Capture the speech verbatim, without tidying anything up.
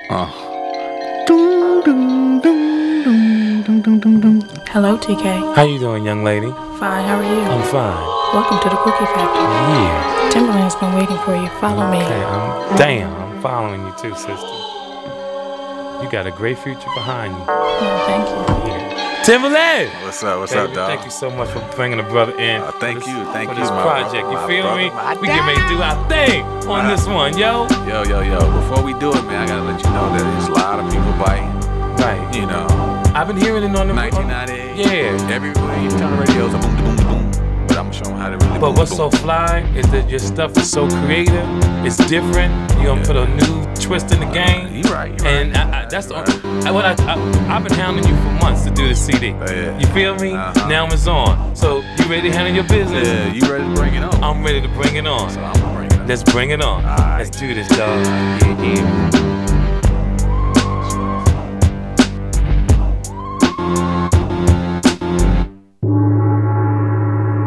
Uh. Hello, T K. How you doing, young lady? Fine, how are you? I'm fine. Welcome to the Cookie Factory. Yeah. Timberland's been waiting for you. Follow Okay, me. I'm, damn, I'm following you too, sister. You got a great future behind you. Oh, thank you. Yeah. Timberland! What's up? What's Baby, up, dog? Thank you so much for bringing a brother in. Uh, thank for you, this, thank for you, this my project. brother, you my feel brother, me? my We get ready to do our thing on Uh, this one, yo. Yo, yo, yo. Before we do it, man, I gotta let you know that there's a lot of people biting. Right. You know, I've been hearing it on the nineteen ninety-eight. Yeah. Everywhere you turn the radio, it's a boom, boom, boom. But I'm showing how to really. But boom, what's boom. so fly is that your stuff is so creative. It's different. You're gonna Yeah. put a new twist in the game. You right, you right. And I, I, that's the Right. I, what I, I I've been hounding you for months to do the C D. Yeah. You feel me? Uh-huh. Now it's on. So you ready to handle your business? Yeah, you ready to bring it on? I'm ready to bring it on. So I'm gonna bring it on. Let's bring it on. All right. Let's do this, dog. Yeah, yeah.